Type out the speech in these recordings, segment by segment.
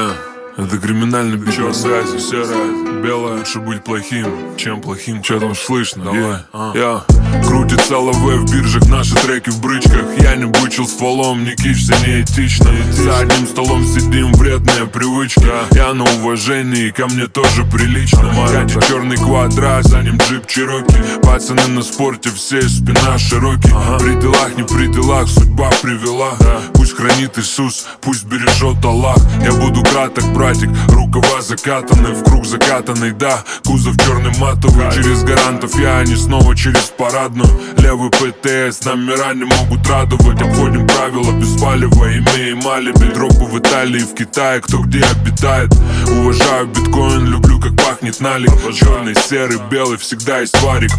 Это криминальный бит на связи, серая, белая. Лучше быть плохим, чем плохим. Че там слышно? Давай. Крутится лавэ в биржах, наши треки в брычках. Я не бычил стволом, не кичься, не этично. За одним столом сидим, вредная привычка. Я на уважении, ко мне тоже прилично. Катя черный квадрат, за ним джип Чироки. Пацаны на спорте, все спина широкий. При делах, не при делах, судьба привела. Пусть хранит Иисус, пусть бережет Аллах. Я буду краток, братик, рукава закатаны, в круг закатанный, да, кузов черный матовый. Через гарантов я, а не снова через парадную. Левый ПТС, номера не могут радовать. Обходим правила без палева, имеем алиби. Дропы в Италии, в Китае, кто где обитает. Уважаю биткоин, люблю как пахнет налик. Черный, серый, белый, всегда есть варик.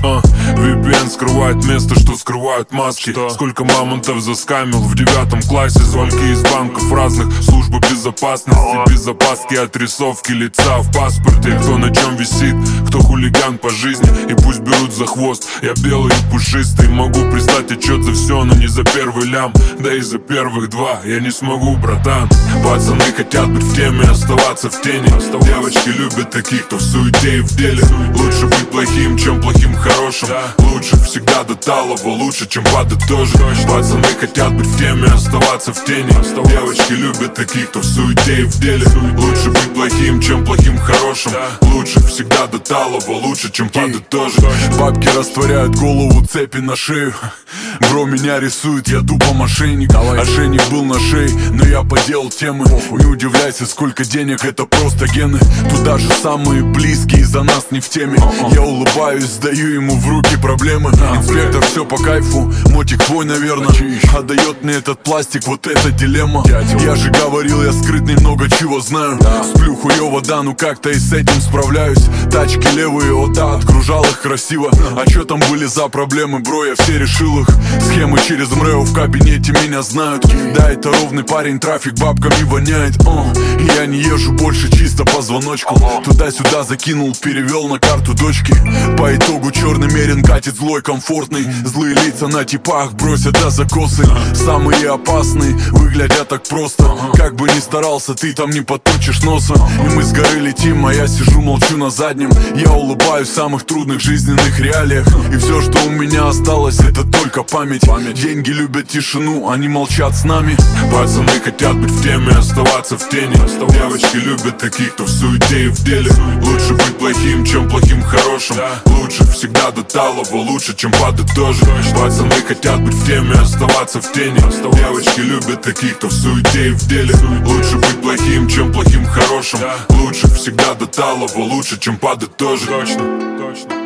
VPN скрывает место, что скрывают маски. Сколько мамонтов заскамил в 9 классе. Звонки из банков разных, службы безопасности. Без опаски, отрисовки лица в паспорте. Кто на чем висит, кто хулиган по жизни. И пусть берут за хвост, я белый и пушистый. Могу прислать отчет за все, но не за первый лям. Да и за первых два я не смогу, братан. Пацаны хотят быть в теме, оставаться в тени. Девочки любят таких, кто в суете и в деле. Лучше быть плохим, чем плохим хорошим. Лучше всегда до талого, лучше, чем подытожить. Пацаны хотят быть в теме, оставаться в тени. Девочки любят таких, кто в суете и в деле. Лучше быть плохим, чем плохим хорошим. Лучше всегда до талого, лучше, чем подытожить. Бабки растворяют голову, цепи на шею. Бро меня рисует, я тупо мошенник. Ошейник был на шее, но я поделал темы. Не удивляйся, сколько денег, это просто гены. Тут даже самые близкие за нас не в теме. Я улыбаюсь, сдаю ему в руки проблемы. Инспектор, все по кайфу, мотик твой, наверное. Отдает мне этот пластик, вот эта дилемма. Я же говорил, я скрытный, много чего знаю. Сплю хуёво, да, ну как-то и с этим справляюсь. Тачки левые, о да, отгружал их красиво. А чё там были за проблемы, бро, я все решил их. Схемы через МРЭО в кабинете меня знают. Да, это ровный парень, трафик бабками воняет. Я не езжу больше чисто по звоночку. Туда-сюда закинул, перевел на карту дочки. По итогу черный мерин катит злой, комфортный. Злые лица на типах бросят до закосы. Самые опасные выглядят так просто. Как бы ни старался, ты там не подточишь носа. И мы с горы летим, а я сижу, молчу на заднем. Я улыбаюсь в самых трудных жизненных реалиях. И все, что у меня осталось, это только память. Деньги любят тишину, они молчат с нами. Пацаны хотят быть в теме, оставаться в тени. Девочки любят таких, кто в суете и в деле. Лучше быть плохим, чем плохим хорошим. Лучше всегда до талого, лучше, чем подытожить. Пацаны хотят быть в теме, оставаться в тени. Девочки любят таких, кто в суете и в деле. Лучше быть плохим, чем плохим хорошим. Лучше всегда до талого, лучше, чем подытожить. Точно, точно.